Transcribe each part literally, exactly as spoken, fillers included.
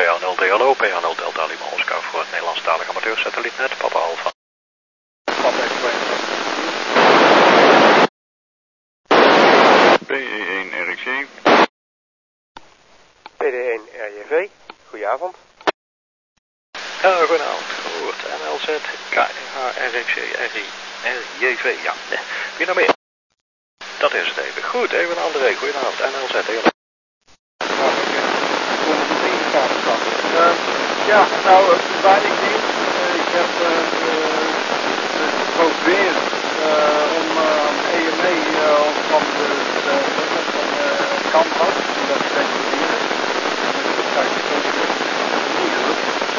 A nul D L O, P A nul Delta Lima Oscar voor het Nederlandstalige amateursatellietnet, Papa Alpha. Papa twee. P E één R X J. P D één R J V, goedenavond. Ja, goedenavond. Gehoord. N L Z, K H R X J, R I, R J V, ja. Wie nog meer? Dat is het even. Goed, even een andere. Goedenavond, N L Z, D L O. Uh, ja, nou, uh, weinig nieuws. Uh, ik heb uh, uh, geprobeerd uh, om uh, E M E uh, van de, de, de van de kant af, dat is echt hier. Dat is ook moeilijk.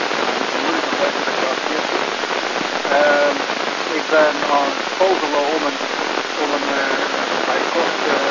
Uh, ik ben aan het vogelen om een, om een uh, bij kort uh,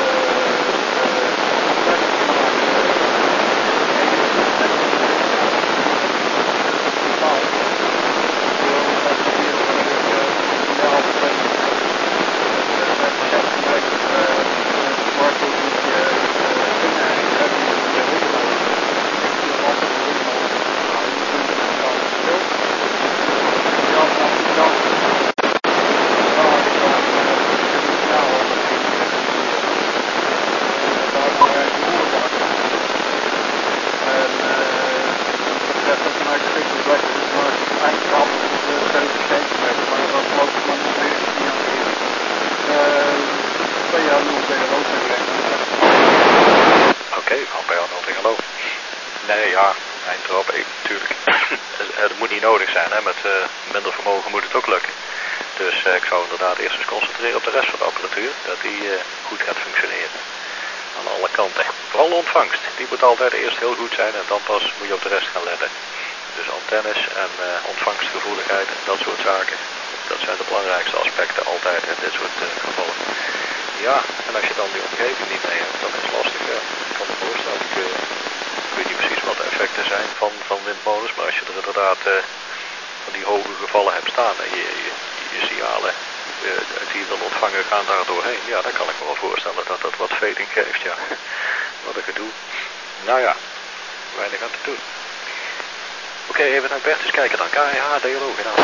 altijd eerst heel goed zijn en dan pas moet je op de rest gaan letten. Dus antennes en uh, ontvangstgevoeligheid en dat soort zaken, dat zijn de belangrijkste aspecten altijd in dit soort uh, gevallen. Ja, en als je dan die omgeving niet mee hebt, dan is het lastig. Ja. Ik kan me voorstellen, ik, uh, ik weet niet precies wat de effecten zijn van, van windmolens, maar als je er inderdaad uh, van die hoge gevallen hebt staan en je, je, je signalen uh, die je wil ontvangen gaan daar doorheen, ja, dan kan ik me wel voorstellen dat dat wat fading geeft, ja. Wat een gedoe. Nou ja, weinig aan te doen. Oké, okay, even naar Bert eens kijken dan. K H D L O gedaan.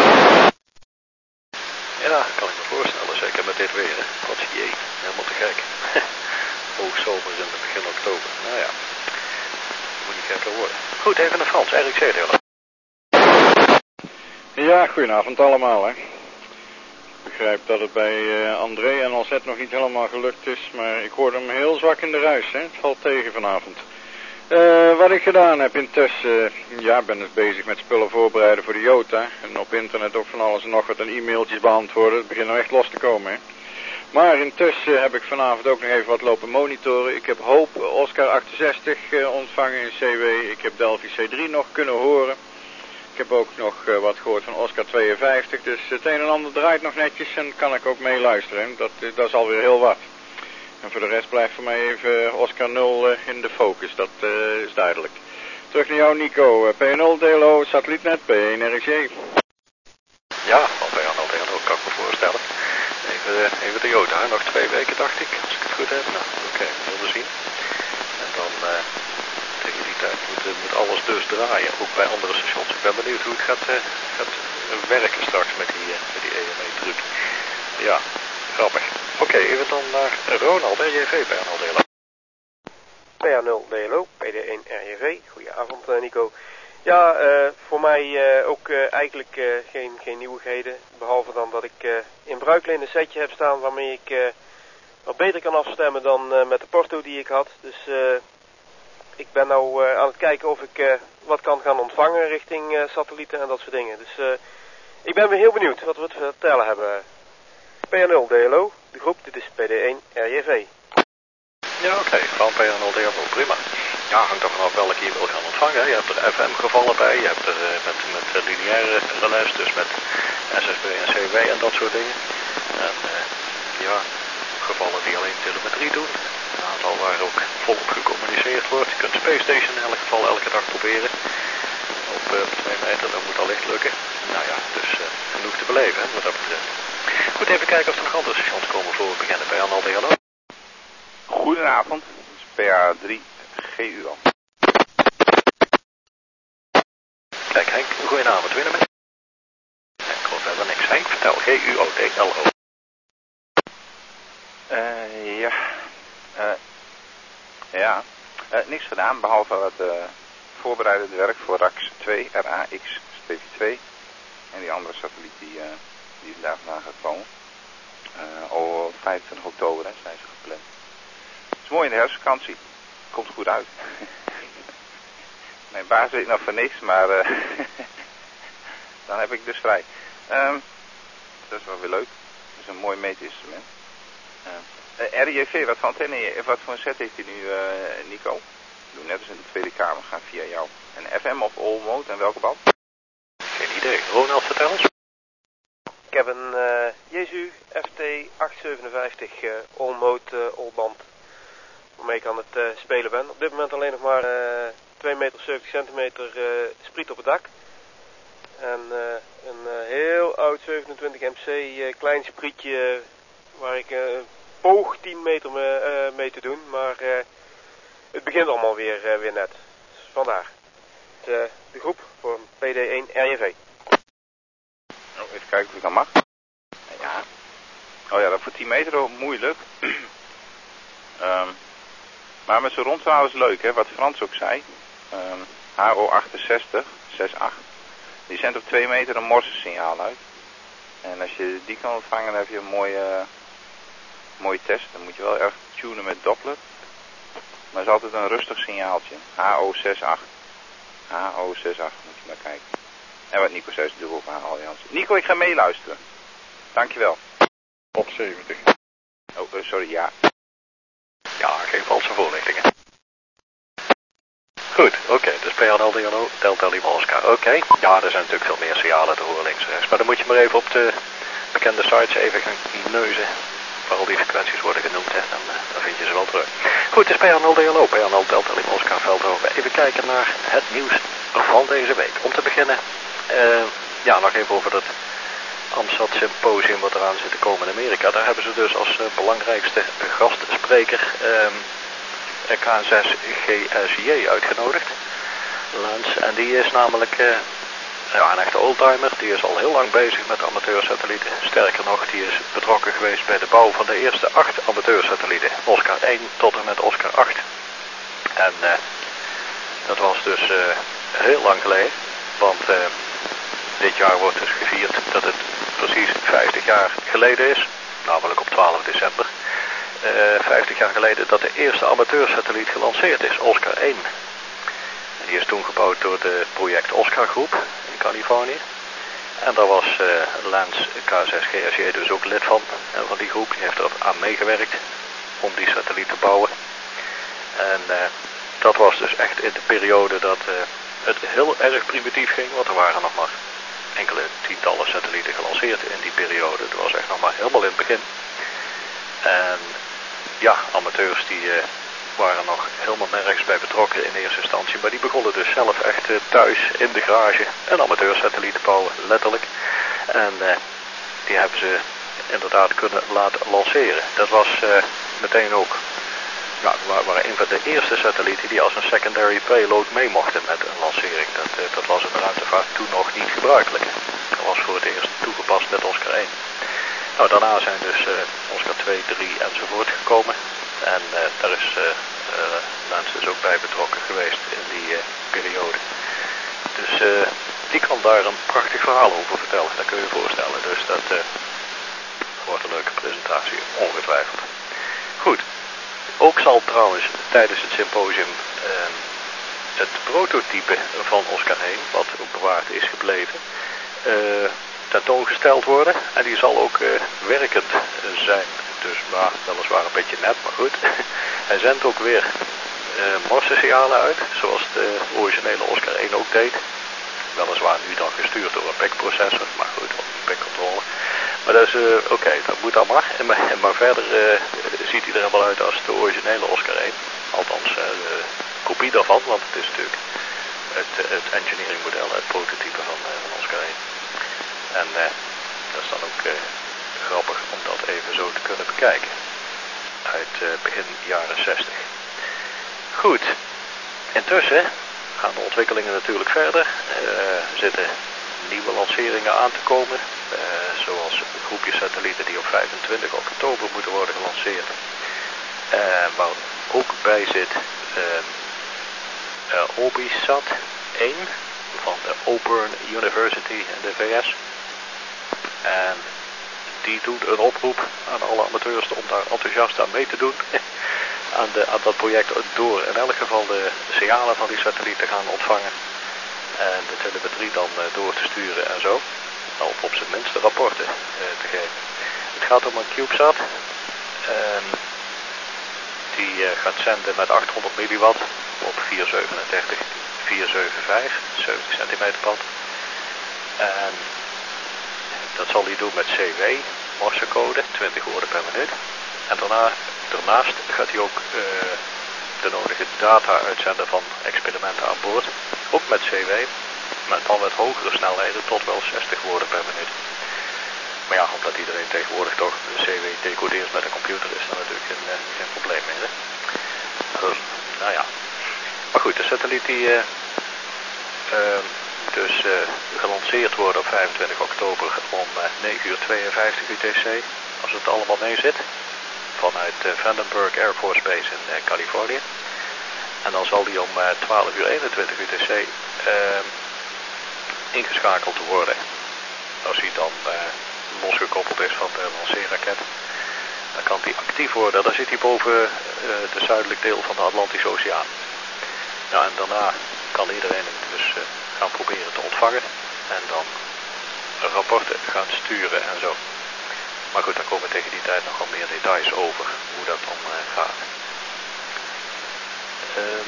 Ja, kan ik me voorstellen. Zeker met dit weer. Wat jee, helemaal te gek. Hoogzomer in het begin oktober. Nou ja, moet niet gekker worden. Goed, even naar Frans. R X C D L O. Ja, goedenavond allemaal hè. Ik begrijp dat het bij uh, André en L Z nog niet helemaal gelukt is, maar ik hoorde hem heel zwak in de ruis, hè. Het valt tegen vanavond. Uh, wat ik gedaan heb intussen, uh, ja, ben dus bezig met spullen voorbereiden voor de Jota. En op internet ook van alles en nog wat en e-mailtjes beantwoorden. Het begint nou echt los te komen, hè. Maar intussen heb ik vanavond ook nog even wat lopen monitoren. Ik heb Hoop Oscar achtenzestig uh, ontvangen in C W. Ik heb Delphi C drie nog kunnen horen. Ik heb ook nog uh, wat gehoord van Oscar tweeënvijftig, dus het een en ander draait nog netjes en kan ik ook meeluisteren. Dat, uh, dat is alweer heel wat. En voor de rest blijft voor mij even Oscar nul uh, in de focus, dat uh, is duidelijk. Terug naar jou Nico, uh, P nul D L O, satellietnet, P één R X J. Ja, van P nul D L O kan ik me voorstellen. Even, uh, even de Jota, nog twee weken dacht ik, als ik het goed heb. Nou, oké, okay, zullen we zien. En dan... Uh, tegen die tijd moet, moet alles dus draaien, ook bij andere stations. Ik ben benieuwd hoe het gaat, uh, gaat werken straks met die, uh, met die E M E-truc. Ja, grappig. Oké, okay, even dan naar Ronald, R J V, P nul D L O. P nul D L O, P D één R J V. Goedenavond uh, Nico. Ja, uh, voor mij uh, ook uh, eigenlijk uh, geen, geen nieuwigheden. Behalve dan dat ik uh, in Bruikleen een setje heb staan waarmee ik uh, wat beter kan afstemmen dan uh, met de porto die ik had. Dus... Uh, Ik ben nou uh, aan het kijken of ik uh, wat kan gaan ontvangen richting uh, satellieten en dat soort dingen. Dus uh, ik ben weer heel benieuwd wat we te vertellen hebben. P nul D L O, de groep, dit is P D één R J V. Ja, oké, okay, van P nul D L O, prima. Ja, hangt er vanaf welke je wil gaan ontvangen. Je hebt er F M gevallen bij, je hebt er uh, met, met uh, lineaire relais, dus met S S B en C W en dat soort dingen. En uh, ja, gevallen die alleen telemetrie doen. Een aantal waar ook volop gecommuniceerd wordt. Je kunt Space Station in elk geval elke dag proberen. Op uh, twee meter, dat moet allicht lukken. Nou ja, dus uh, genoeg te beleven, hè, wat dat betreft. Goed, even kijken of er nog andere stations komen voor we beginnen bij Arnold. Hallo. Goedenavond, P A drie G U A. Kijk Henk, goedenavond, winnen met. Ik hoor verder niks. Henk, vertel, G U O D L O. Uh, ja, uh, ja, uh, niks gedaan behalve wat uh, voorbereidend werk voor R A X twee, R A X twee en die andere satelliet die, uh, die vandaag vandaan gaat komen. Uh, al vijfentwintig oktober hè, zijn ze gepland. Het is mooi in de herfstvakantie, komt goed uit. Mijn baas weet nog van niks, maar uh, dan heb ik dus vrij. Um, dat is wel weer leuk, het is een mooi meetinstrument. Uh, R J V, wat voor antenne, wat voor een set heeft hij nu, uh, Nico? Ik doe net als in de Tweede Kamer, gaan via jou. En F M of all mode en welke band? Geen idee. Ronald, vertel eens. Ik heb een uh, Jesu F T achthonderdzevenenvijftig uh, all mode uh, all band. Waarmee ik aan het uh, spelen ben. Op dit moment alleen nog maar uh, twee meter zeventig centimeter uh, spriet op het dak. En uh, een uh, heel oud zevenentwintig M C uh, klein sprietje waar ik uh, poog tien meter mee, uh, mee te doen. Maar uh, het begint allemaal weer, uh, weer net. Dus vandaar. Het, uh, de groep voor P D één R J V. Oh, even kijken of ik dat mag. Ja. Oh ja, dat voor tien meter ook moeilijk. um, maar met zo'n rondhouden is leuk, hè. Wat Frans ook zei. Um, H O achtenzestig, zesentachtig. Die zendt op twee meter een morsesignaal uit. En als je die kan ontvangen, dan heb je een mooie, uh, mooie test. Dan moet je wel erg tunen met Doppler. Maar het is altijd een rustig signaaltje. H O zesentachtig. H O zesentachtig, moet je maar kijken. En wat Nico zei is dubbel verhaal, Jans. Nico, ik ga meeluisteren. Dankjewel. Op zeventig. Oh, uh, sorry, ja. Ja, geen valse voorlichtingen. Goed, oké, okay, dus P N L D N O, Delta Lima Oscar. Oké, okay. Ja, er zijn natuurlijk veel meer signalen te horen links en rechts. Maar dan moet je maar even op de bekende sites even gaan neuzen. Waar al die frequenties worden genoemd, hè. Dan, uh, dan vind je ze wel terug. Goed, het is P N L D N O, P N L Delta Lima Oscar Veldhoven. Even kijken naar het nieuws van deze week. Om te beginnen, uh, ja, nog even over dat Amstad Symposium wat eraan zit te komen in Amerika. Daar hebben ze dus als uh, belangrijkste gastspreker um, K zes G S J uitgenodigd. Lance, en die is namelijk uh, ja, een echte oldtimer. Die is al heel lang bezig met amateursatellieten. Sterker nog, die is betrokken geweest bij de bouw van de eerste acht amateursatellieten. Oscar één tot en met Oscar acht. En uh, dat was dus uh, heel lang geleden. Want uh, dit jaar wordt dus gevierd dat het precies vijftig jaar geleden is. Namelijk op twaalf december. Uh, vijftig jaar geleden dat de eerste amateursatelliet gelanceerd is, Oscar één. En die is toen gebouwd door de project Oscar groep in Californië. En daar was uh, Lance K zes G S J dus ook lid van, uh, van die groep. Die heeft er aan meegewerkt om die satelliet te bouwen. En uh, dat was dus echt in de periode dat uh, het heel erg primitief ging, want er waren nog maar enkele tientallen satellieten gelanceerd in die periode. Het was echt nog maar helemaal in het begin. En ja, amateurs die uh, waren nog helemaal nergens bij betrokken in eerste instantie. Maar die begonnen dus zelf echt uh, thuis in de garage een amateursatelliet te bouwen, letterlijk. En uh, die hebben ze inderdaad kunnen laten lanceren. Dat was uh, meteen ook, ja, waren een van de eerste satellieten die als een secondary payload mee mochten met een lancering. Dat, uh, dat was in de ruimtevaart toen nog niet gebruikelijk. Dat was voor het eerst toegepast met Oscar één. Nou, daarna zijn dus uh, Oscar twee, drie enzovoort gekomen. En uh, daar is uh, uh, Lance dus ook bij betrokken geweest in die uh, periode. Dus uh, die kan daar een prachtig verhaal over vertellen. Dat kun je je voorstellen. Dus dat uh, wordt een leuke presentatie, ongetwijfeld. Goed. Ook zal trouwens tijdens het symposium uh, het prototype van Oscar één, wat ook bewaard is gebleven, uh, tentoongesteld worden. En die zal ook uh, werkend uh, zijn. Dus maar, weliswaar een beetje net, maar goed. Hij zendt ook weer uh, morse-signalen uit, zoals de originele Oscar één ook deed. Weliswaar nu dan gestuurd door een P E C-processor, maar goed, P E C-controle. Maar dat is uh, oké, okay, dat moet dan maar. En, maar verder uh, ziet hij er helemaal uit als de originele Oscar één. Althans, uh, de kopie daarvan, want het is natuurlijk het, het engineering model, het prototype van, uh, van Oscar één. En uh, dat is dan ook uh, grappig om dat even zo te kunnen bekijken. Uit uh, begin jaren zestig. Goed. Intussen gaan de ontwikkelingen natuurlijk verder. Uh, er zitten nieuwe lanceringen aan te komen. Uh, zoals groepjes satellieten die op vijfentwintig oktober moeten worden gelanceerd. Uh, waar ook bij zit uh, uh, OBISAT één van de Auburn University in de V S. En die doet een oproep aan alle amateurs om daar enthousiast aan mee te doen. aan, de, aan dat project door in elk geval de signalen van die satelliet te gaan ontvangen. En de telemetrie dan uh, door te sturen en zo. Of op zijn minst de rapporten uh, te geven. Het gaat om een CubeSat. Um, die uh, gaat zenden met achthonderd milliwatt op vierhonderdzevenendertig, vierhonderdzevenenvijftig, zeventig centimeter band. En dat zal hij doen met C W, morsecode, twintig woorden per minuut. En daarna, daarnaast gaat hij ook uh, de nodige data uitzenden van experimenten aan boord. Ook met C W, maar dan met hogere snelheden tot wel zestig woorden per minuut. Maar ja, omdat iedereen tegenwoordig toch C W decodeert met een computer, is daar natuurlijk geen, uh, geen probleem mee. Hè? Dus, nou ja. Maar goed, de satelliet die uh, uh, dus uh, gelanceerd wordt op vijfentwintig oktober om uh, negen uur tweeënvijftig U T C, als het allemaal mee zit, vanuit uh, Vandenberg Air Force Base in uh, Californië. En dan zal die om uh, twaalf uur eenentwintig U T C uh, ingeschakeld worden. Als hij dan uh, losgekoppeld is van de lanceerraket, dan kan die actief worden. Dan zit hij boven uh, de zuidelijk deel van de Atlantische Oceaan. Nou, en daarna kan iedereen hem dus uh, gaan proberen te ontvangen en dan rapporten gaan sturen en zo. Maar goed, daar komen tegen die tijd nog wel meer details over hoe dat dan uh, gaat. Um,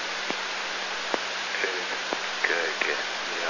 even kijken, ja.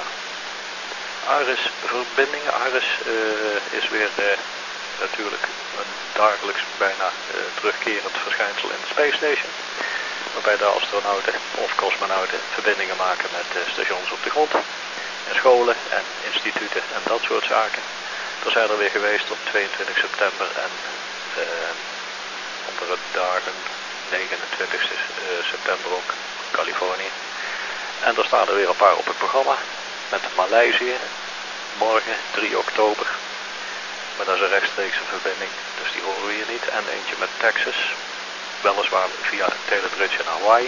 ARIS-verbindingen. ARIS uh, is weer uh, natuurlijk een dagelijks bijna uh, terugkerend verschijnsel in de Space Station. Waarbij de astronauten of cosmonauten verbindingen maken met uh, stations op de grond. En scholen en instituten en dat soort zaken. Er zijn er weer geweest op tweeëntwintig september en uh, onder het dagen negenentwintigste september ook Californië. En er staan er weer een paar op het programma. Met Maleisië, morgen drie oktober. Maar dat is een rechtstreekse verbinding, dus die horen we hier niet. En eentje met Texas, weliswaar via Telebridge in Hawaii.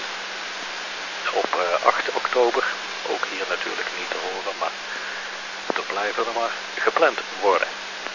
Op uh, acht oktober, ook hier natuurlijk niet te horen, maar er blijven er maar gepland worden.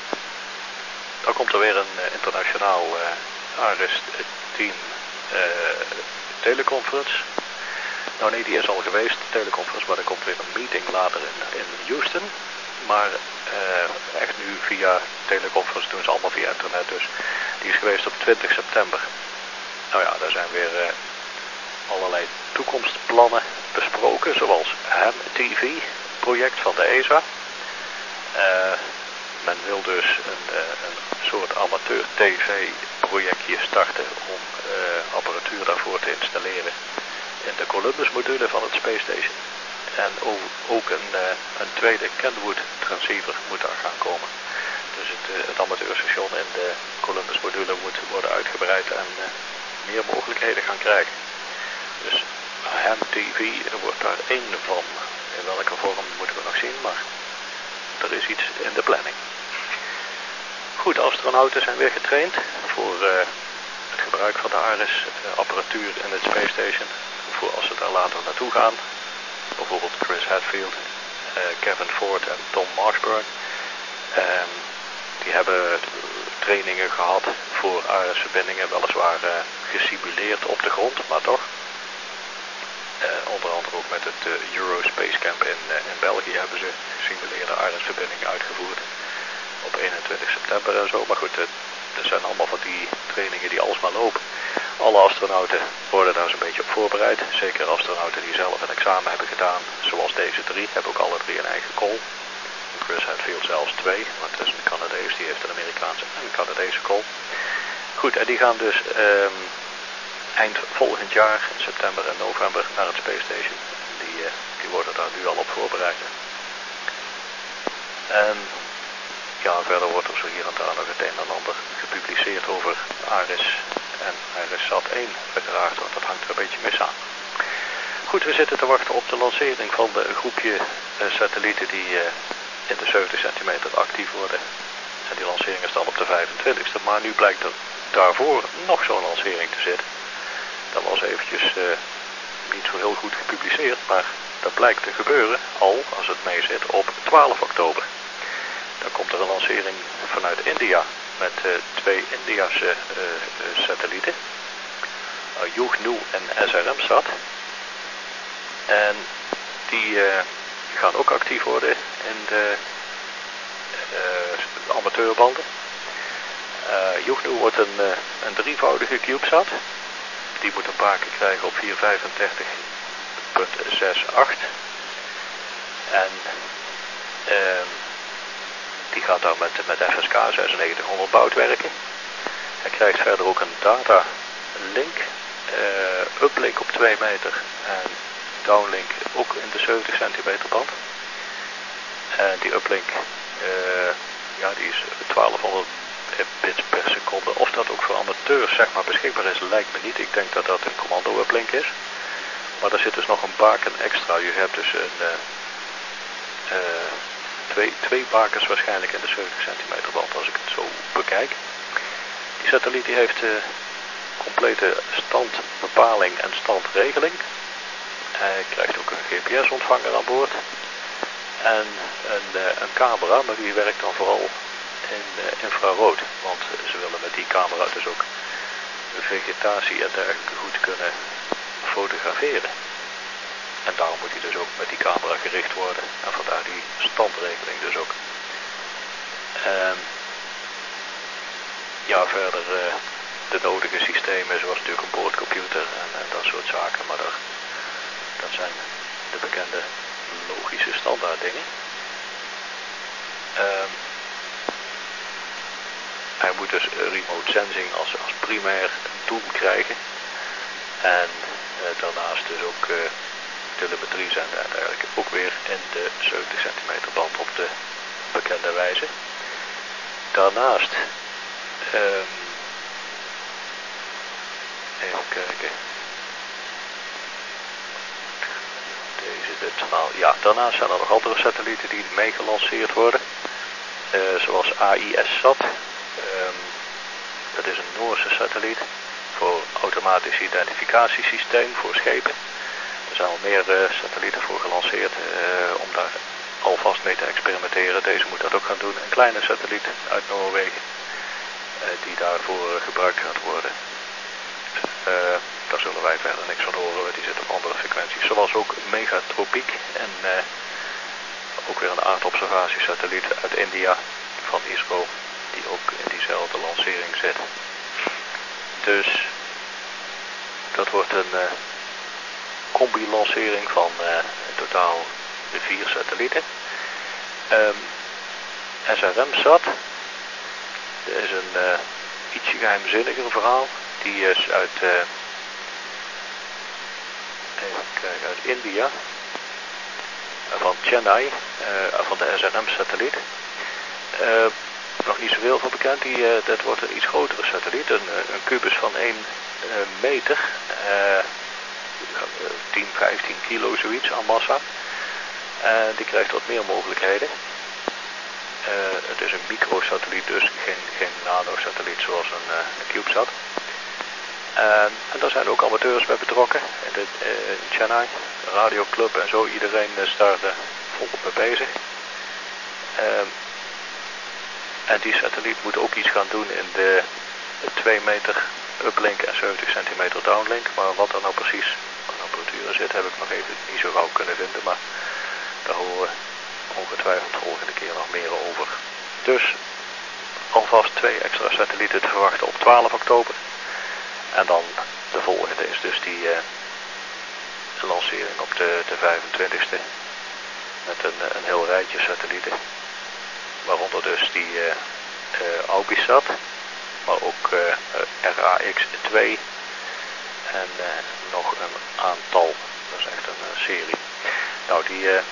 Dan komt er weer een uh, internationaal uh, ARIS tien uh, teleconference. Nou nee, die is al geweest, de teleconference, maar er komt weer een meeting later in, in Houston. Maar uh, echt nu via teleconference doen ze allemaal via internet, dus die is geweest op twintig september. Nou ja, daar zijn weer uh, allerlei toekomstplannen besproken, zoals H A M T V, project van de E S A. Uh, men wil dus een, uh, een soort amateur-T V-projectje starten om uh, apparatuur daarvoor te installeren in de Columbus-module van het Space Station. En ook een, uh, een tweede Kenwood transceiver moet daar gaan komen. Dus het, uh, het amateurstation in de Columbus-module moet worden uitgebreid en uh, meer mogelijkheden gaan krijgen. Dus H A M T V wordt daar één van. In welke vorm moeten we nog zien, maar er is iets in de planning. Goed, astronauten zijn weer getraind voor uh, het gebruik van de ARIS-apparatuur in het Space Station. Voor als ze daar later naartoe gaan. Bijvoorbeeld Chris Hadfield, uh, Kevin Ford en Tom Marshburn. Um, die hebben trainingen gehad voor ARIS-verbindingen, weliswaar uh, gesimuleerd op de grond, maar toch. Uh, onder andere ook met het uh, Eurospace Camp in, uh, in België hebben ze gesimuleerde ARIS-verbindingen uitgevoerd. Op eenentwintig september en zo. Maar goed, uh, er zijn allemaal van die trainingen die alsmaar lopen. Alle astronauten worden daar zo'n beetje op voorbereid. Zeker astronauten die zelf een examen hebben gedaan. Zoals deze drie. Hebben ook alle drie een eigen call. Chris Hadfield zelfs twee. Want het is een Canadees. Die heeft een Amerikaanse en een Canadese call. Goed, en die gaan dus um, eind volgend jaar, in september en november, naar het Space Station. Die, uh, die worden daar nu al op voorbereid. En ja, verder wordt er zo hier en daar nog het een en ander gepubliceerd over ARIS en ARISSat één uiteraard, want dat hangt er een beetje mis aan. goed, we zitten te wachten op de lancering van de, een groepje uh, satellieten die uh, in de zeventig centimeter actief worden. En die lancering is dan op de vijfentwintigste. Maar nu blijkt er daarvoor nog zo'n lancering te zitten. Dat was eventjes uh, niet zo heel goed gepubliceerd, maar dat blijkt te gebeuren al, als het mee zit, op twaalf oktober. Dan komt er een lancering vanuit India met uh, twee Indiase uh, uh, satellieten. Uh, Yugnu en S R M-sat. En die uh, gaan ook actief worden in de uh, amateurbanden. Uh, Yugnu wordt een, uh, een drievoudige CubeSat. Die moet een baken krijgen op vierhonderdvijfendertig komma acht. En uh, die gaat dan met, met F S K zesennegentighonderd bout werken. Hij krijgt verder ook een data link, uh, uplink op twee meter en downlink ook in de zeventig centimeter band. En die uplink, uh, ja, die is twaalfhonderd bits per seconde. Of dat ook voor amateurs zeg maar beschikbaar is, lijkt me niet. Ik denk dat dat een commando uplink is. Maar er zit dus nog een baken extra. Je hebt dus een uh, uh, twee, twee bakens waarschijnlijk in de zeventig centimeter band als ik het zo bekijk. Die satelliet die heeft uh, complete standbepaling en standregeling. Hij krijgt ook een G P S-ontvanger aan boord. En een, uh, een camera, maar die werkt dan vooral in uh, infrarood. Want uh, ze willen met die camera dus ook vegetatie en dergelijke goed kunnen fotograferen. En daarom moet hij dus ook met die camera gericht worden. En vandaar die standregeling dus ook. Um, ja, verder uh, de nodige systemen zoals natuurlijk een boordcomputer en, en dat soort zaken. Maar daar, dat zijn de bekende logische standaard dingen. Um, hij moet dus remote sensing als, als primair doel krijgen. En uh, daarnaast dus ook uh, telemetrie zenden en dergelijke. Ook weer in de zeventig centimeter band op de bekende wijze. Daarnaast um, even kijken. Deze de twaalf. Ja, daarnaast zijn er nog andere satellieten die mee gelanceerd worden. Uh, zoals A I S-sat. Um, dat is een Noorse satelliet voor automatisch identificatiesysteem voor schepen. Er zijn al meer uh, satellieten voor gelanceerd uh, om daar alvast mee te experimenteren. Deze moet dat ook gaan doen. Een kleine satelliet uit Noorwegen uh, die daarvoor uh, gebruikt gaat worden. Uh, daar zullen wij verder niks van horen, want die zit op andere frequenties. Zoals ook Megatropiek en uh, ook weer een aardobservatiesatelliet uit India van ISRO die ook in diezelfde lancering zit. Dus dat wordt een uh, combi-lancering van uh, in totaal de vier satellieten. Um, S R M-sat, dat is een uh, ietsje geheimzinniger verhaal. Die is uit, uh, even kijken, uit India, van Chennai, uh, van de S R M-satelliet. Uh, nog niet zoveel van bekend, die, uh, dat wordt een iets grotere satelliet, een, een kubus van één uh, meter, uh, tien, vijftien kilo zoiets aan massa. Uh, die krijgt wat meer mogelijkheden. Uh, het is een microsatelliet, dus geen, geen nanosatelliet zoals een, uh, een CubeSat. Uh, en daar zijn ook amateurs bij betrokken. In, de, uh, in Chennai, radioclub en zo. Iedereen is daar uh, volop mee bezig. Uh, en die satelliet moet ook iets gaan doen in de twee meter uplink en zeventig centimeter downlink. Maar wat er nou precies aan apparatuur zit, heb ik nog even niet zo gauw kunnen vinden. Maar daar horen we ongetwijfeld de volgende keer nog meer over. Dus alvast twee extra satellieten te verwachten op twaalf oktober. En dan de volgende is dus die uh, lancering op de, de vijfentwintigste. Met een, een heel rijtje satellieten. Waaronder dus die uh, uh, Aubisat. Maar ook uh, R A X twee. En uh, nog een aantal. Dat is echt een uh, serie. Nou die... Uh,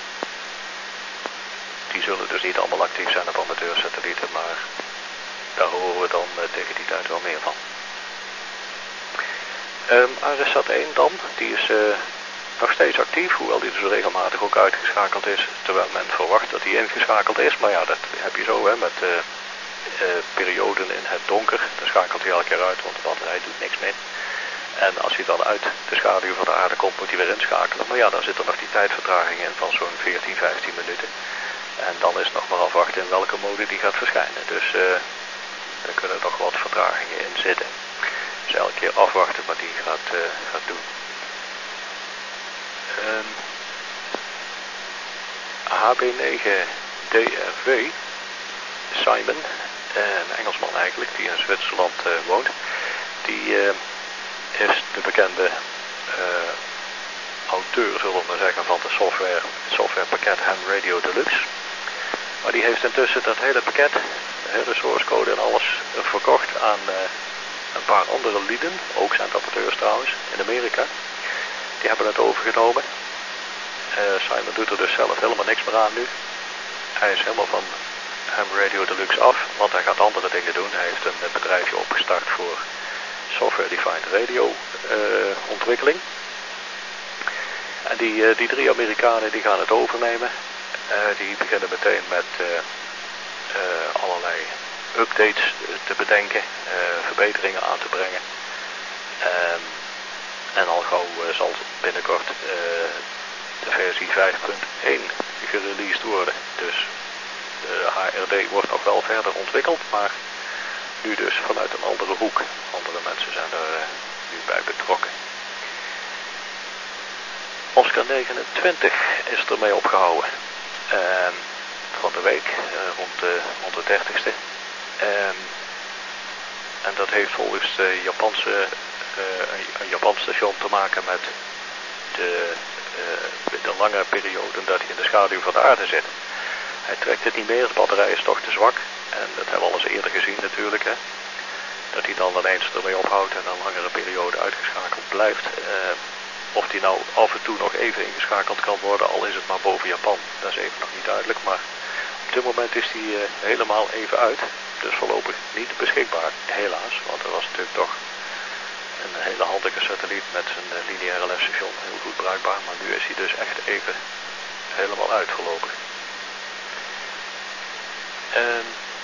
Die zullen dus niet allemaal actief zijn op amateursatellieten, maar daar horen we dan uh, tegen die tijd wel meer van. Um, Aresat één dan, die is uh, nog steeds actief, hoewel die dus regelmatig ook uitgeschakeld is, terwijl men verwacht dat hij ingeschakeld is. Maar ja, dat heb je zo hè, met uh, uh, perioden in het donker. Dan schakelt hij elke keer uit, want de batterij doet niks meer. En als hij dan uit de schaduw van de aarde komt, moet hij weer inschakelen. Maar ja, dan zit er nog die tijdvertraging in van zo'n veertien, vijftien minuten. En dan is het nog maar afwachten in welke mode die gaat verschijnen. Dus uh, er kunnen nog wat vertragingen in zitten. Dus elke keer afwachten wat die gaat, uh, gaat doen. Um, H B negen D R V, Simon, een Engelsman eigenlijk, die in Zwitserland uh, woont, die uh, is de bekende uh, auteur, zullen we maar zeggen, van de software, het softwarepakket Ham Radio Deluxe. Maar die heeft intussen dat hele pakket, de hele source code en alles, uh, verkocht aan uh, een paar andere lieden, ook zijn amateurs trouwens, in Amerika. Die hebben het overgenomen. Uh, Simon doet er dus zelf helemaal niks meer aan nu. Hij is helemaal van Ham Radio Deluxe af, want hij gaat andere dingen doen. Hij heeft een bedrijfje opgestart voor software-defined radio uh, ontwikkeling. En die, uh, die drie Amerikanen die gaan het overnemen. Uh, die beginnen meteen met uh, uh, allerlei updates te bedenken, uh, verbeteringen aan te brengen. Um, en al gauw uh, zal binnenkort uh, de versie vijf punt één gereleased worden. Dus de H R D wordt nog wel verder ontwikkeld, maar nu dus vanuit een andere hoek. Andere mensen zijn er uh, nu bij betrokken. Oscar negenentwintig is ermee opgehouden. Uh, van de week, uh, rond, de, rond de dertigste. Uh, en dat heeft volgens de Japanse, uh, een, een Japans station te maken met de, uh, de lange periode dat hij in de schaduw van de aarde zit. Hij trekt het niet meer, de batterij is toch te zwak. En dat hebben we al eens eerder gezien natuurlijk. Hè. Dat hij dan ineens ermee ophoudt en een langere periode uitgeschakeld blijft. Uh, of die nou af en toe nog even ingeschakeld kan worden, al is het maar boven Japan. Dat is even nog niet duidelijk, maar op dit moment is die uh, helemaal even uit. Dus voorlopig niet beschikbaar, helaas. Want er was natuurlijk toch een hele handige satelliet met zijn uh, lineaire lesstation heel goed bruikbaar. Maar nu is hij dus echt even helemaal uit voorlopig. Uh,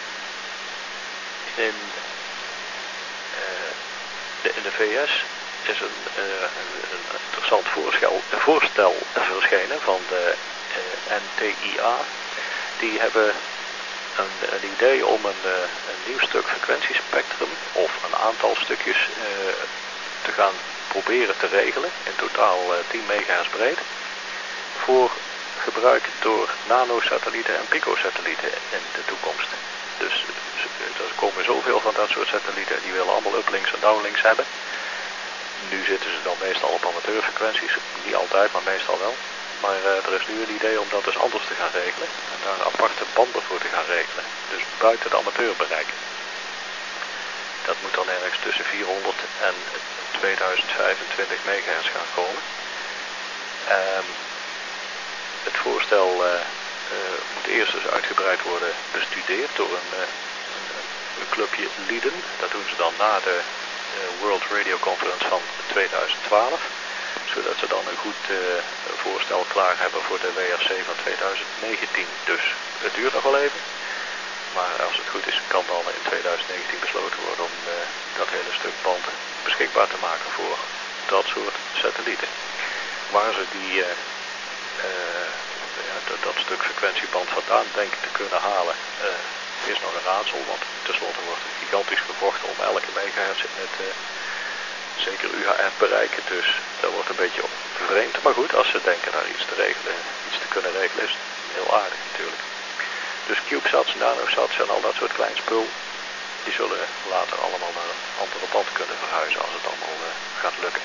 in, uh, de, in de V S is een, uh, een, een interessant voorstel, voorstel verschenen van de uh, N T I A. Die hebben een, een idee om een, uh, een nieuw stuk frequentiespectrum of een aantal stukjes uh, te gaan proberen te regelen. In totaal uh, tien megahertz breed. Voor gebruik door nanosatellieten en picosatellieten in de toekomst. Dus er komen zoveel van dat soort satellieten, die willen allemaal uplinks en downlinks hebben. Nu zitten ze dan meestal op amateurfrequenties, niet altijd, maar meestal wel. Maar uh, er is nu een idee om dat dus anders te gaan regelen en daar aparte banden voor te gaan regelen. Dus buiten het amateurbereik. Dat moet dan ergens tussen vierhonderd en tweeduizend vijfentwintig megahertz gaan komen. Um, Het voorstel uh, uh, moet eerst dus uitgebreid worden bestudeerd door een, uh, een, een clubje lieden. Dat doen ze dan na de uh, World Radio Conference van tweeduizend twaalf. Zodat ze dan een goed uh, voorstel klaar hebben voor de W R C van tweeduizend negentien. Dus het duurt nog wel even. Maar als het goed is, kan dan in tweeduizend negentien besloten worden om uh, dat hele stuk band beschikbaar te maken voor dat soort satellieten. Waar ze die... Uh, Uh, ja, dat, dat stuk frequentieband vandaan denken te kunnen halen uh, is nog een raadsel, want tenslotte wordt het gigantisch gevochten om elke megahertz in het uh, zeker U H F bereiken, dus dat wordt een beetje vreemd. Maar goed, als ze denken daar iets te regelen, iets te kunnen regelen, is het heel aardig natuurlijk. Dus CubeSats, nanosats en al dat soort klein spul, die zullen later allemaal naar een andere band kunnen verhuizen als het allemaal uh, gaat lukken.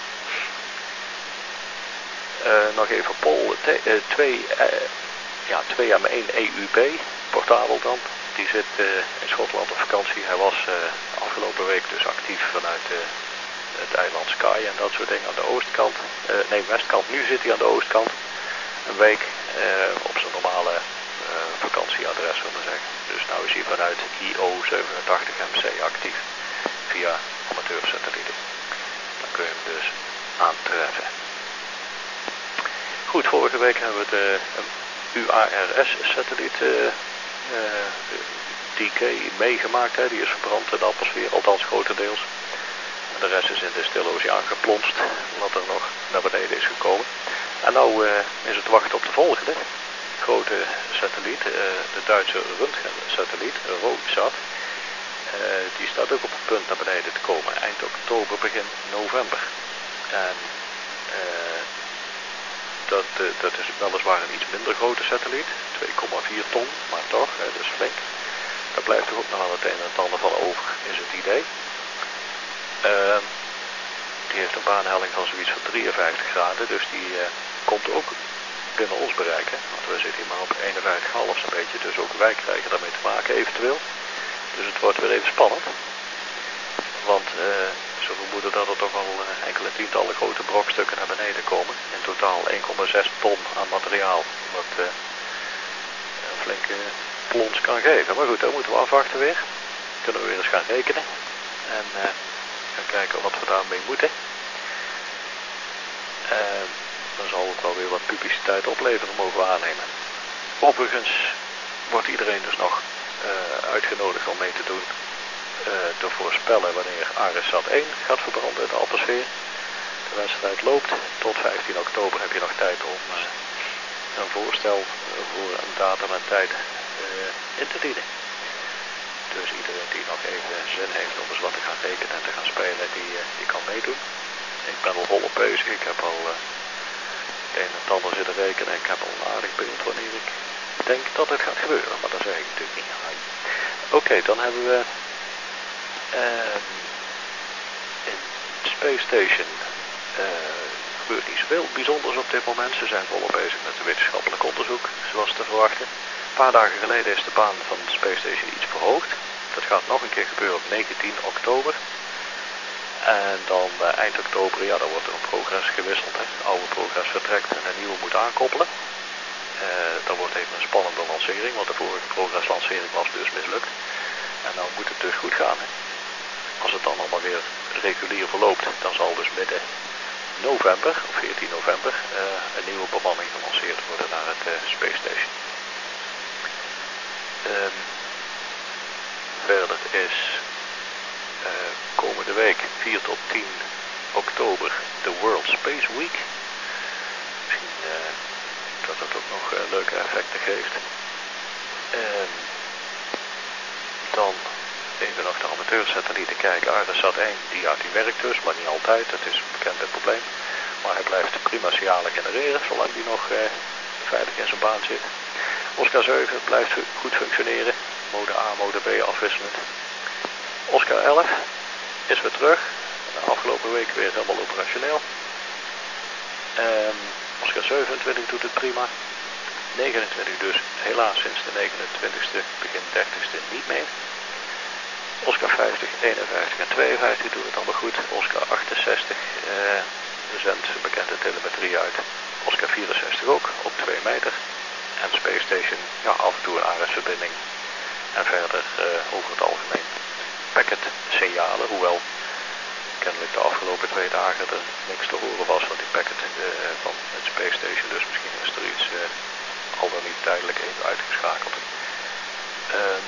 Uh, nog even Pol twee M één E U B, portabel dan. Die zit uh, in Schotland op vakantie. Hij was uh, afgelopen week dus actief vanuit uh, het eiland Skye en dat soort dingen aan de oostkant. Uh, nee, westkant. Nu zit hij aan de oostkant. Een week uh, op zijn normale uh, vakantieadres, zullen we zeggen. Dus nu is hij vanuit I O zevenentachtig M C actief via amateursatellieten. Dan kun je hem dus aantreffen. Goed, vorige week hebben we de U A R S-satelliet uh, uh, D K meegemaakt. Hè. Die is verbrand in de atmosfeer, althans grotendeels. En de rest is in de Stille Oceaan geplonst, wat er nog naar beneden is gekomen. En nou uh, is het wachten op de volgende grote satelliet, uh, de Duitse röntgensatelliet, ROSAT. Uh, die staat ook op het punt naar beneden te komen, eind oktober, begin november. En uh, dat, uh, dat is weliswaar een iets minder grote satelliet, twee komma vier ton, maar toch, uh, dat is flink. Daar blijft toch ook nog aan het een en het ander van over, is het idee. Uh, die heeft een baanhelling van zoiets van drieënvijftig graden, dus die uh, komt ook binnen ons bereiken. Want we zitten hier maar op eenenvijftig komma vijf zo'n beetje, dus ook wij krijgen daarmee te maken eventueel. Dus het wordt weer even spannend. Want uh, ze vermoeden dat er toch al uh, enkele tientallen grote brokstukken naar beneden komen. In totaal één komma zes ton aan materiaal. Wat uh, een flinke plons kan geven. Maar goed, dat moeten we afwachten weer. Kunnen we weer eens gaan rekenen. En uh, gaan kijken wat we daarmee moeten. Uh, dan zal het wel weer wat publiciteit opleveren, mogen we aannemen. Overigens wordt iedereen dus nog uh, uitgenodigd om mee te doen. Uh, te voorspellen wanneer ARISSat één gaat verbranden in de atmosfeer. De wedstrijd loopt. Tot vijftien oktober heb je nog tijd om uh, een voorstel uh, voor een datum en tijd uh, in te dienen. Dus iedereen die nog even zin heeft om eens wat te gaan rekenen en te gaan spelen, die, uh, die kan meedoen. Ik ben al volop bezig. Ik heb al uh, het een en het ander zitten rekenen. Ik heb al een aardig beeld wanneer ik denk dat het gaat gebeuren. Maar dat zeg ik natuurlijk niet. Oké, okay, dan hebben we Uh, in Space Station uh, gebeurt niet zoveel bijzonders op dit moment. Ze zijn volop bezig met een wetenschappelijk onderzoek, zoals te verwachten. Een paar dagen geleden is de baan van de Space Station iets verhoogd. Dat gaat nog een keer gebeuren op negentien oktober. En dan uh, eind oktober, ja, dan wordt er een progress gewisseld. Hè. De oude progress vertrekt en een nieuwe moet aankoppelen. Uh, dat wordt even een spannende lancering, want de vorige progresslancering was dus mislukt. En dan moet het dus goed gaan. Hè. Als het dan allemaal weer regulier verloopt, dan zal dus midden november, of veertien november, uh, een nieuwe bemanning gelanceerd worden naar het uh, Space Station. Um, verder is uh, komende week, vier tot tien oktober, de World Space Week. Misschien uh, dat dat ook nog uh, leuke effecten geeft. Um, dan even nog de amateursatellieten kijken. ARISSat één, die, ja, die werkt dus, maar niet altijd. Dat is een bekend probleem. Maar hij blijft prima signalen genereren, zolang die nog eh, veilig in zijn baan zit. Oscar zeven blijft goed functioneren. Mode A, mode B afwisselend. Oscar elf is weer terug. De afgelopen week weer helemaal operationeel. Um, Oscar zevenentwintig doet het prima. negenentwintig dus helaas sinds de negenentwintigste, begin dertigste niet meer. Oscar vijftig, eenenvijftig en tweeënvijftig doen het allemaal goed. Oscar achtenzestig eh, zendt zijn bekende telemetrie uit. Oscar vierenzestig ook, op twee meter. En Space Station, ja, af en toe een A R S-verbinding. En verder eh, over het algemeen packet signalen, hoewel kennelijk de afgelopen twee dagen er niks te horen was van die packet uh, van het Space Station. Dus misschien is er iets uh, al dan niet tijdelijk even uitgeschakeld. Uh,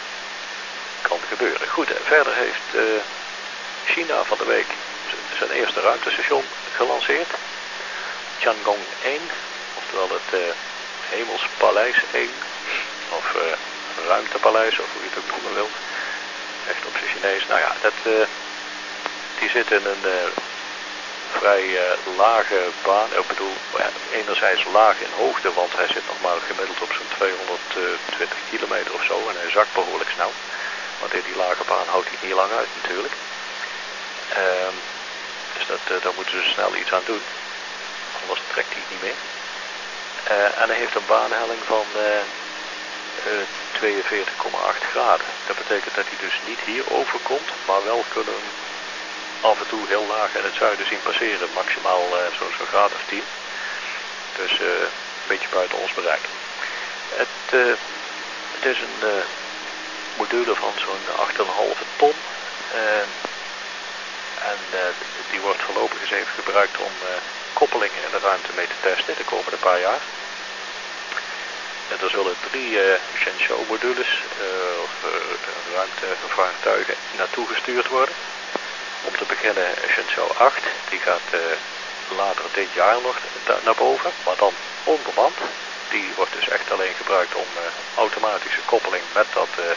kan gebeuren. Goed, verder heeft uh, China van de week zijn eerste ruimtestation gelanceerd. Tiangong één, oftewel het uh, Hemelspaleis één, of uh, Ruimtepaleis, of hoe je het ook noemen wilt. Echt op zijn Chinees. Nou ja, dat, uh, die zit in een uh, vrij uh, lage baan. Ik bedoel, enerzijds laag in hoogte, want hij zit nog maar gemiddeld op zo'n tweehonderdtwintig kilometer of zo. En hij zakt behoorlijk snel. Want in die lage baan houdt hij niet lang uit natuurlijk. Uh, dus dat, uh, daar moeten ze snel iets aan doen. Anders trekt hij het niet meer. Uh, en hij heeft een baanhelling van uh, uh, tweeënveertig komma acht graden. Dat betekent dat hij dus niet hier overkomt, maar wel kunnen af en toe heel laag in het zuiden zien passeren. Maximaal uh, zo'n zo graad of tien. Dus uh, een beetje buiten ons bereik. Het, uh, het is een uh, module van zo'n acht komma vijf ton. Uh, en uh, die wordt voorlopig eens even gebruikt om uh, koppelingen in de ruimte mee te testen de komende paar jaar. En er zullen drie uh, Shenzhou modules, uh, of uh, ruimtevaartuigen, naartoe gestuurd worden. Om te beginnen Shenzhou acht, die gaat uh, later dit jaar nog naar boven, maar dan onbemand. Die wordt dus echt alleen gebruikt om uh, automatische koppeling met dat uh,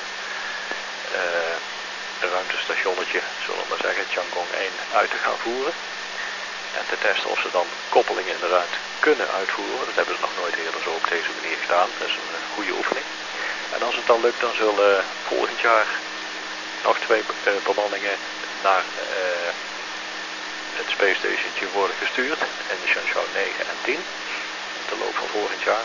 uh, ruimtestationnetje, zullen we maar zeggen, Tiangong één, uit te gaan voeren. En te testen of ze dan koppelingen in de ruimte kunnen uitvoeren. Dat hebben ze nog nooit eerder zo op deze manier gedaan. Dat is een uh, goede oefening. En als het dan lukt, dan zullen uh, volgend jaar nog twee uh, bemanningen naar uh, het Space Stationtje worden gestuurd. In de Shenzhou negen en tien. De loop van volgend jaar.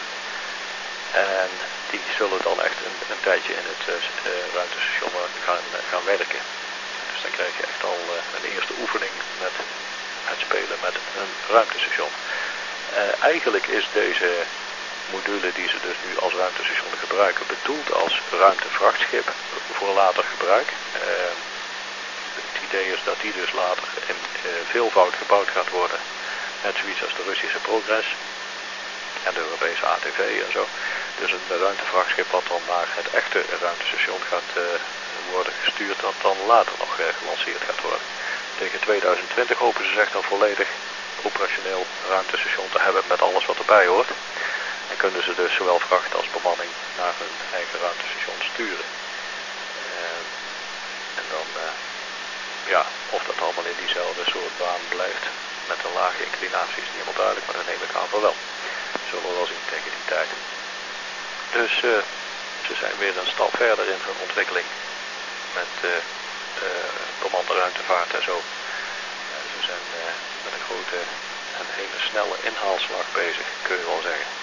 En die zullen dan echt een, een tijdje in het uh, ruimtestation gaan, uh, gaan werken. Dus dan krijg je echt al uh, een eerste oefening met het spelen met een ruimtestation. Uh, eigenlijk is deze module die ze dus nu als ruimtestation gebruiken bedoeld als ruimtevrachtschip voor later gebruik. Uh, het idee is dat die dus later in uh, veelvoud gebouwd gaat worden. Net zoiets als de Russische Progress en de Europese A T V en zo. Dus een ruimtevrachtschip wat dan naar het echte ruimtestation gaat uh, worden gestuurd, dat dan later nog uh, gelanceerd gaat worden. Tegen tweeduizend twintig hopen ze zich dan volledig operationeel ruimtestation te hebben met alles wat erbij hoort. En kunnen ze dus zowel vracht als bemanning naar hun eigen ruimtestation sturen. Uh, en dan, uh, ja, of dat allemaal in diezelfde soort baan blijft met een lage inclinatie is niet helemaal duidelijk, maar dat neem ik aan van wel. Zullen we wel zien tegen die tijd. Dus uh, ze zijn weer een stap verder in hun ontwikkeling met uh, uh, bemande ruimtevaart en zo. Uh, ze zijn uh, met een grote en hele snelle inhaalslag bezig, kun je wel zeggen.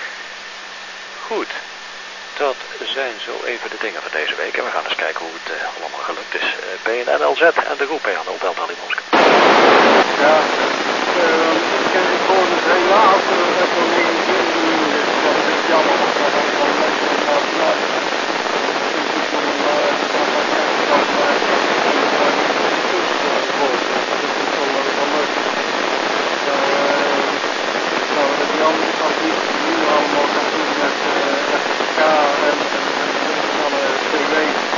Goed, dat zijn zo even de dingen van deze week. En we gaan eens kijken hoe het uh, allemaal gelukt is. Uh, B N N L Z en de groep P H nul belt al in Moskou. Ja, uh, ik ken het gewoon helaas uh, even negentien uur is. Dat is jammer, want dat is wel leuk om dat te laten. Jammer dat niet nu allemaal kan doen met F S K en alle T V.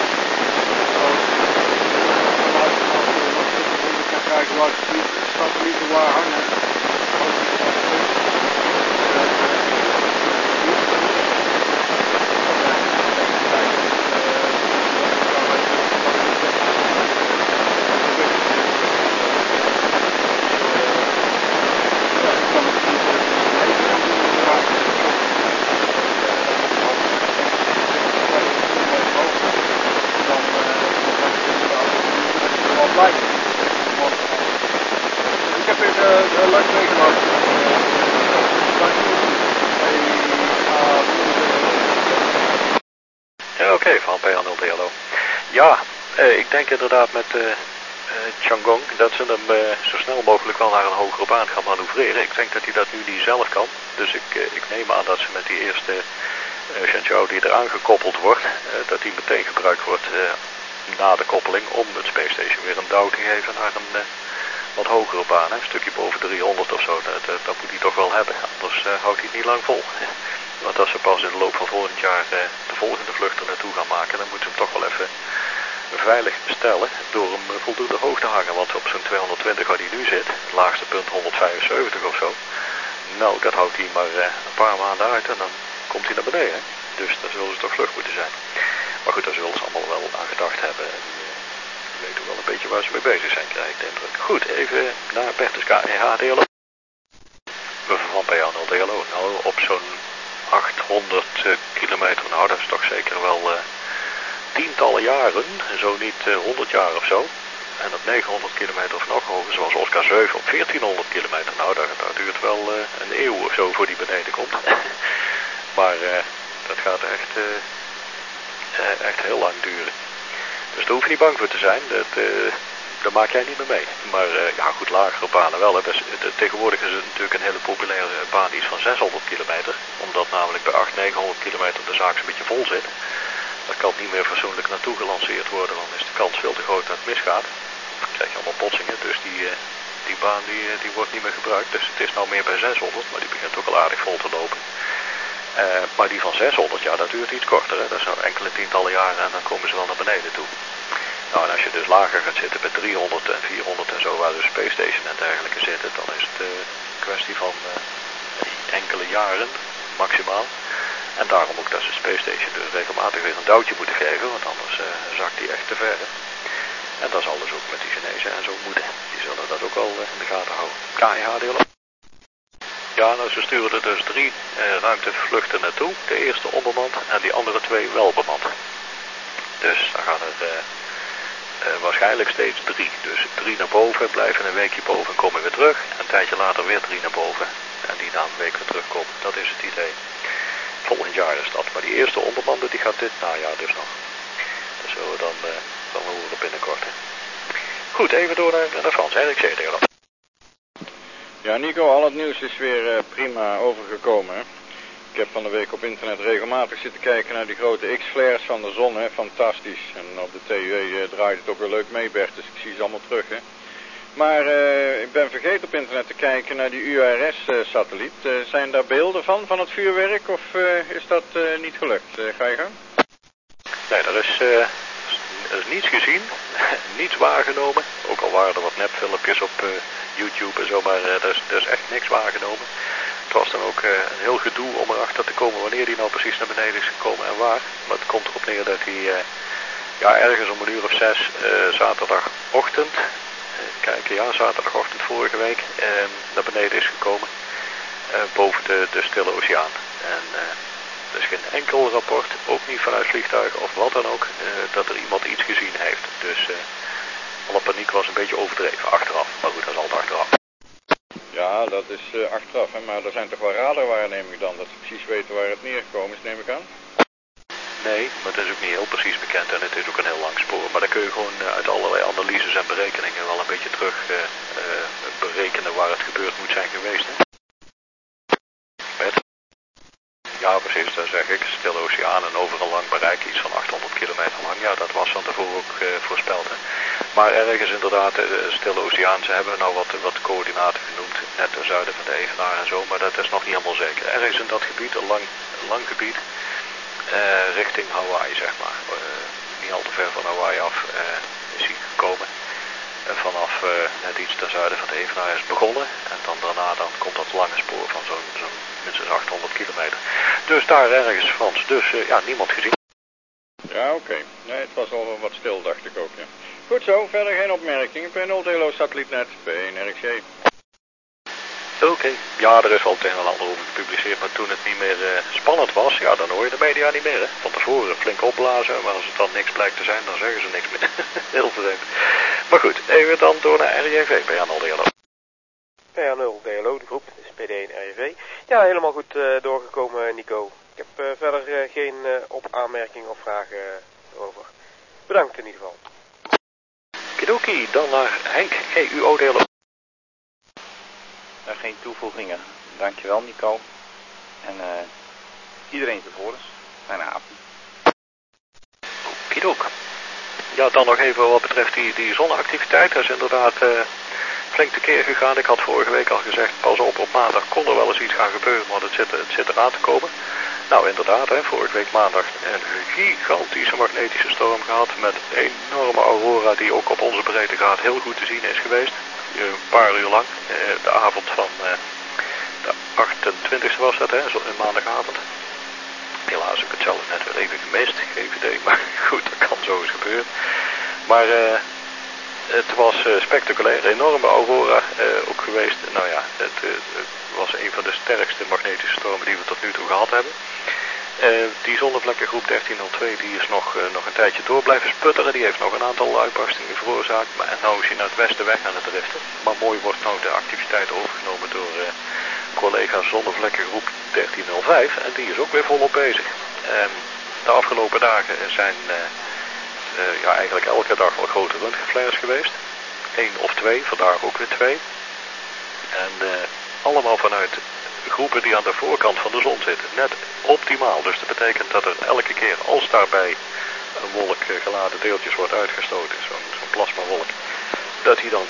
Dan krijgen we satellieten waar hangen. Oké, van P H nul D L O. Ja, eh, ik denk inderdaad met uh, uh, Tiangong dat ze hem uh, zo snel mogelijk wel naar een hogere baan gaan manoeuvreren. Ik denk dat hij dat nu niet zelf kan. Dus ik, uh, ik neem aan dat ze met die eerste uh, Shenzhou die eraan gekoppeld wordt, uh, dat die meteen gebruikt wordt uh, na de koppeling om het Space Station weer een douw te geven naar een uh, wat hogere baan. Hè? Een stukje boven driehonderd of zo, dat, dat, dat moet hij toch wel hebben. Anders uh, houdt hij het niet lang vol. Want als ze pas in de loop van volgend jaar uh, de volgende vlucht er naartoe gaan maken, dan moeten ze hem toch wel even veilig stellen door hem uh, voldoende hoog te hangen. Want op zo'n tweehonderdtwintig waar hij nu zit, het laagste punt honderdvijfenzeventig of zo, nou dat houdt hij maar uh, een paar maanden uit en dan komt hij naar beneden. Dus daar zullen ze toch vlug moeten zijn. Maar goed, daar zullen ze allemaal wel aan gedacht hebben. En uh, weten wel een beetje waar ze mee bezig zijn, krijg ik de indruk. Goed, even naar Bertus K E H D L O. Van P H nul D L O. Nou, op zo'n achthonderd uh, kilometer, nou dat is toch zeker wel uh, tientallen jaren, zo niet uh, honderd jaar of zo. En op negenhonderd kilometer of nog hoger, zoals Oscar zeven op veertienhonderd kilometer. Nou, dat, dat duurt wel uh, een eeuw of zo voor die beneden komt. maar uh, dat gaat echt, uh, uh, echt heel lang duren. Dus daar hoef je niet bang voor te zijn. Dat, uh, daar maak jij niet meer mee. Maar uh, ja goed, lagere banen wel. Hè. Dus, de, tegenwoordig is het natuurlijk een hele populaire baan die is van zeshonderd kilometer. Omdat namelijk bij achthonderd, negenhonderd kilometer de zaak een beetje vol zit. Dat kan niet meer fatsoenlijk naartoe gelanceerd worden. Dan is de kans veel te groot dat het misgaat. Dan krijg je allemaal botsingen. Dus die, uh, die baan die, die wordt niet meer gebruikt. Dus het is nou meer bij zeshonderd, maar die begint ook al aardig vol te lopen. Uh, maar die van zeshonderd, ja, dat duurt iets korter. Hè? Dat is nou enkele tientallen jaren en dan komen ze wel naar beneden toe. Nou, en als je dus lager gaat zitten bij driehonderd en vierhonderd en zo, waar de Space Station en dergelijke zitten, dan is het uh, een kwestie van uh, enkele jaren, maximaal. En daarom ook dat ze Space Station dus regelmatig weer een duwtje moeten geven, want anders uh, zakt die echt te ver. En dat zal dus ook met die Chinezen en zo moeten. Die zullen dat ook wel uh, in de gaten houden. K I H-delen. Ja, nou, ze sturen er dus drie uh, ruimtevluchten naartoe. De eerste onbemand en die andere twee wel bemand. Dus dan gaan er uh, uh, waarschijnlijk steeds drie. Dus drie naar boven, blijven een weekje boven en komen weer terug. En een tijdje later weer drie naar boven. En die na een week weer terugkomen. Dat is het idee. Volgend jaar is dat. Maar die eerste onbemande die gaat dit najaar dus nog. Dat zullen we dan, uh, dan horen binnenkort. Hè. Goed, even door naar, naar Frans. Erik Zeder. Ja, Nico, al het nieuws is weer uh, prima overgekomen. Hè? Ik heb van de week op internet regelmatig zitten kijken naar die grote X-flares van de zon. Hè? Fantastisch. En op de T V uh, draait het ook weer leuk mee, Bert. Dus ik zie ze allemaal terug. Hè? Maar uh, ik ben vergeten op internet te kijken naar die U R S-satelliet. Uh, zijn daar beelden van, van het vuurwerk? Of uh, is dat uh, niet gelukt? Uh, ga je gang? Nee, er is, uh, er is niets gezien. Niets waargenomen. Ook al waren er wat nepfilmpjes op uh, YouTube en zo, maar uh, er, is, er is echt niks waargenomen. Het was dan ook uh, een heel gedoe om erachter te komen wanneer die nou precies naar beneden is gekomen en waar. Maar het komt erop neer dat hij uh, ja, ergens om een uur of zes uh, zaterdagochtend... Kijken, ja, zaterdagochtend vorige week eh, naar beneden is gekomen. Eh, boven de, de Stille Oceaan. En uh, er is geen enkel rapport, ook niet vanuit vliegtuigen of wat dan ook, uh, dat er iemand iets gezien heeft. Dus uh, alle paniek was een beetje overdreven, achteraf. Maar goed, dat is altijd achteraf. Ja, dat is uh, achteraf, hè? Maar er zijn toch wel radarwaarnemingen dan, dat ze precies weten waar het neergekomen is, neem ik aan? Nee, maar het is ook niet heel precies bekend en het is ook een heel lang spoor. Maar dan kun je gewoon uh, uit allerlei analyses en berekeningen wel een beetje terug uh, uh, berekenen waar het gebeurd moet zijn geweest. Hè? Met? Ja, precies, dat zeg ik. Stille Oceaan en over een lang bereik, iets van achthonderd kilometer lang. Ja, dat was van tevoren ook uh, voorspeld. Hè? Maar ergens inderdaad, de uh, Stille Oceaan, ze hebben nou wat, wat coördinaten genoemd, net ten zuiden van de Evenaar en zo, maar dat is nog niet helemaal zeker. Ergens in dat gebied, een lang, een lang gebied, Uh, richting Hawaii, zeg maar. Uh, niet al te ver van Hawaii af uh, is hij gekomen. Uh, vanaf uh, net iets ten zuiden van de Evenaar is begonnen. En dan daarna dan komt dat lange spoor van zo'n zo minstens achthonderd kilometer. Dus daar ergens, Frans. Dus uh, ja, niemand gezien. Ja, oké. Okay. Nee, het was al wat stil, dacht ik ook. Ja. Goed zo, verder geen opmerkingen. P nul Telo satellietnet, P één R X J. Oké, okay. Ja, er is wel het een en ander over gepubliceerd, maar toen het niet meer uh, spannend was, ja, dan hoor je de media niet meer, hè. Van tevoren flink opblazen, maar als het dan niks blijkt te zijn, dan zeggen ze niks meer. Heel vervelend. Maar goed, even dan door naar R J V, P R nul D L O. P R nul D L O, de groep, dus P D één R J V. Ja, helemaal goed uh, doorgekomen, Nico. Ik heb uh, verder uh, geen uh, op aanmerkingen of vragen uh, over. Bedankt in ieder geval. Kidoki, dan naar Henk, G U O D L O. Uh, geen toevoegingen. Dankjewel, Nico. En uh, iedereen te horen. Fijne avond. Okidok. Ja, dan nog even wat betreft die, die zonneactiviteit. Dat is inderdaad uh, flink tekeer gegaan. Ik had vorige week al gezegd, pas op, op maandag kon er wel eens iets gaan gebeuren, maar het zit, het zit eraan te komen. Nou, inderdaad, hè, vorige week maandag een gigantische magnetische storm gehad met een enorme aurora die ook op onze breedtegraad heel goed te zien is geweest. Een paar uur lang. De avond van de achtentwintigste was dat, hè, maandagavond. Helaas heb ik het zelf net wel even gemist, G V D, maar goed, dat kan zo eens gebeuren. Maar uh, het was uh, spectaculair, enorme aurora uh, ook geweest. Nou ja, het, uh, het was een van de sterkste magnetische stormen die we tot nu toe gehad hebben. Uh, die zonnevlekkengroep dertien nul twee die is nog, uh, nog een tijdje door blijven sputteren. Die heeft nog een aantal uitbarstingen veroorzaakt. Maar en nou is hij naar het westen weg aan het driften. Maar mooi wordt nou de activiteit overgenomen door uh, collega zonnevlekkengroep dertien nul vijf. En die is ook weer volop bezig. Uh, de afgelopen dagen zijn uh, uh, ja, eigenlijk elke dag wel grote röntgenflares geweest. Eén of twee, vandaag ook weer twee. En uh, allemaal vanuit groepen die aan de voorkant van de zon zitten. Net optimaal. Dus dat betekent dat er elke keer, als daarbij een wolk geladen deeltjes wordt uitgestoten, zo'n zo'n plasmawolk, dat die dan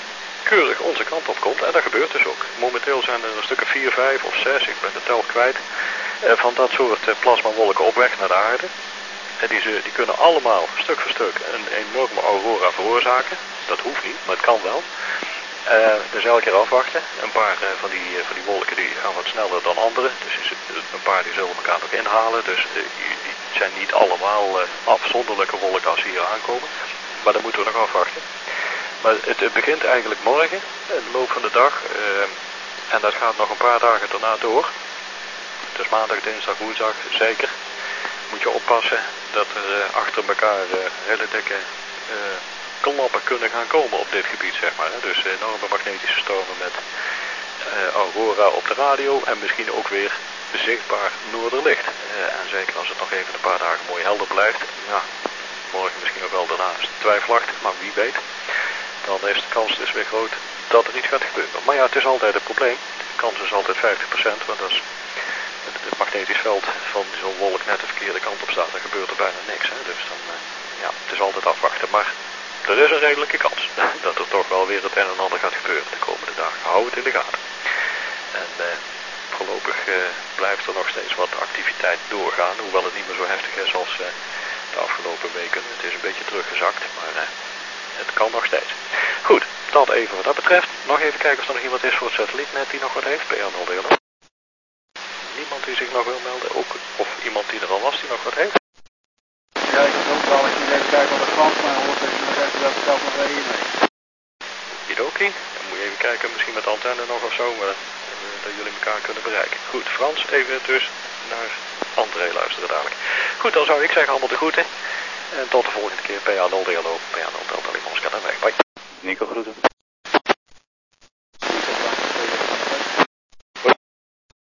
keurig onze kant op komt. En dat gebeurt dus ook. Momenteel zijn er een stuk of vier, vijf of zes, ik ben de tel kwijt, uh, van dat soort uh, plasmawolken op weg naar de aarde. En die, ze, die kunnen allemaal stuk voor stuk een enorme aurora veroorzaken. Dat hoeft niet, maar het kan wel. Uh, dus elke keer afwachten. Een paar uh, van, die, uh, van die wolken die gaan wat sneller dan andere. Dus een paar die zullen elkaar nog inhalen. Dus uh, die, die zijn niet allemaal uh, afzonderlijke wolken als ze hier aankomen. Maar dat moeten we nog afwachten. Maar het, het begint eigenlijk morgen, in de loop van de dag. Uh, en dat gaat nog een paar dagen daarna door. Dus maandag, dinsdag, woensdag zeker. Moet je oppassen dat er uh, achter elkaar uh, hele dikke uh, klappen kunnen gaan komen op dit gebied, zeg maar. Hè. Dus uh, enorme magnetische stromen met uh, aurora op de radio en misschien ook weer zichtbaar noorderlicht. Uh, en zeker als het nog even een paar dagen mooi helder blijft. Ja, morgen misschien ook wel daarna is het twijfelachtig, maar wie weet. Dan is de kans dus weer groot dat er iets gaat gebeuren. Maar ja, het is altijd een probleem. De kans is altijd vijftig procent, want als het, het magnetisch veld van zo'n wolk net de verkeerde kant op staat, dan gebeurt er bijna niks. Hè. Dus dan, uh, ja, het is altijd afwachten. Maar er is een redelijke kans dat er toch wel weer het een en ander gaat gebeuren de komende dagen. Hou het in de gaten. En uh, voorlopig uh, blijft er nog steeds wat activiteit doorgaan, hoewel het niet meer zo heftig is als uh, de afgelopen weken. Het is een beetje teruggezakt, maar uh, het kan nog steeds. Goed, dat even wat dat betreft. Nog even kijken of er nog iemand is voor het satellietnet die nog wat heeft. P A nul deel. Niemand die zich nog wil melden, ook, of iemand die er al was die nog wat heeft. Ja, ik heb ook wel. Ik moet even kijken wat de Frans mij hoort. Dus nog even dat ik zelf nog weer hier mee. Okidoki. Dan moet je even kijken, misschien met de antenne nog of zo, maar, uh, dat jullie elkaar kunnen bereiken. Goed, Frans, even dus naar André luisteren dadelijk. Goed, dan zou ik zeggen allemaal de groeten. En tot de volgende keer. P A nul deel. P A nul Delta Limons. Bye. Nico groeten.